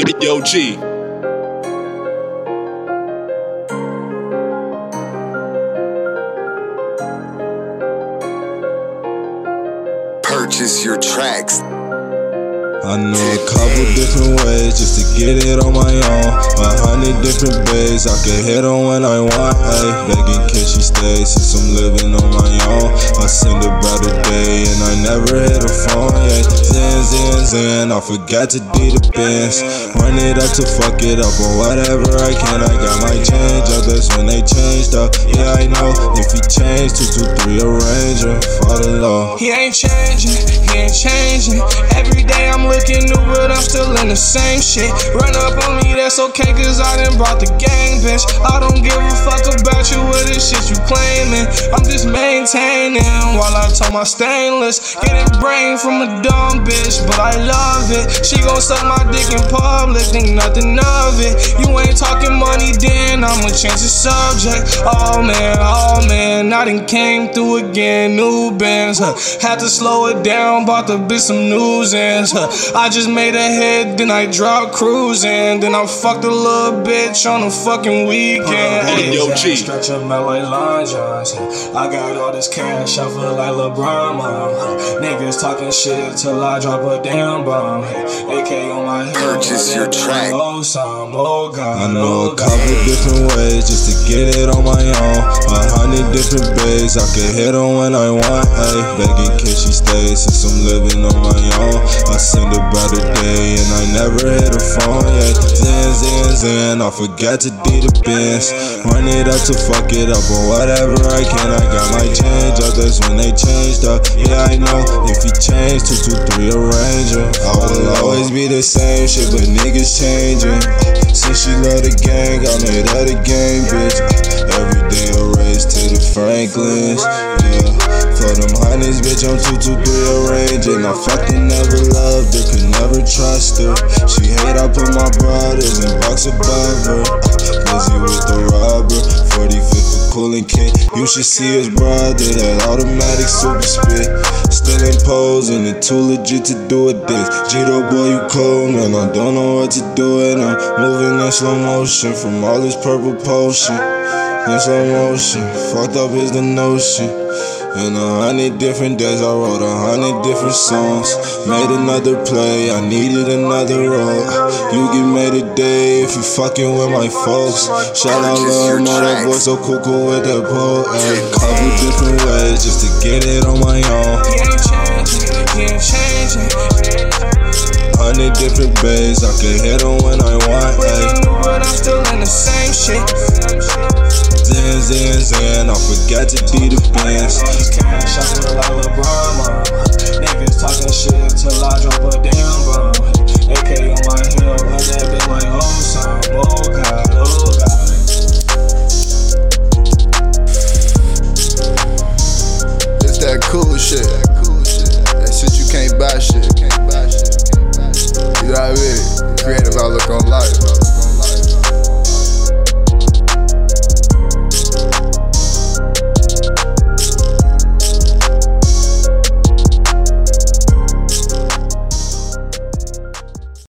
Yo, G. Purchase your tracks. I know a couple different ways just to get it on my own. 100 different bays I can hit on when I want. Ayy, begging can she stay since I'm living on my own. I send about a day and I never hit a phone. Yeah, Zan, I forgot to do the bins. Run it up to fuck it up or whatever I can. I got my change up, that's when they changed up. Yeah, I know if he changed 223 arranger, fall in love. He ain't changing, he ain't changing. Every day I'm looking new, but I'm still in the same shit. Run up on me, that's okay, cause I done brought the gang, bitch. I don't give a fuck about you with this shit you claiming. I'm just maintaining while I told my stainless. Getting brain from a dumb bitch, but I love it. She gon' suck my dick in public, think nothing of it. You ain't talking money, then I'ma change the subject. Oh man, I done came through again, new bands. Had to slow it down, bought the bitch some news ends. I just made a hit, then I dropped cruising. Then I fucked a little bitch on a fucking weekend. Yo, G. Stretch them out like long johns. I got all this cash, I feel like LeBron, mom. Niggas talking shit till I drop a damn bomb. AK on my head. Purchase your track. Oh God. I know a couple different ways just to get it on my own. 100 different bays I can hit on when I want. Ayy, begging can she stay since I'm living on my own. I send about a day and I never hit a phone. Yeah, Zan, I forgot to do the bins. Run it up to fuck it up or whatever I can. I got my change up, that's when they changed up. Yeah, I know if he changed 223 arranger, I will always be the same shit, but niggas changing. Since she love the gang, I made her the gang, bitch. Every day a race to the Franklins, yeah. For them honeys, bitch, I'm 223 arranging. I fucking never loved her, could never trust her. She hate I put my brothers in box above her. Busy with the robber, 45th for cooling kid. You should see his brother, that automatic super spit. Still imposing, it too legit to do it this. Gito boy, you cold, man, I don't know what to do it. I'm moving in slow motion from all this purple potion. In slow motion, fucked up is the notion. In 100 different days, I wrote 100 different songs. Made another play, I needed another role. You get made a day if you fucking with my folks. Shout out Lil Mo, that boy so cool with that pole. Couple different ways just to get it on my own. He ain't changing. 100 different bays I can hit on when I want. But I'm still in the same shit. Zan, I forgot to do the bands. Cash, I feel like LeBron, mom. Niggas talking shit till I drop a damn bomb. AK on my heel, I that bitch like oh God. It's that cool shit. That shit you can't buy shit. You know what I mean? Creative outlook on life.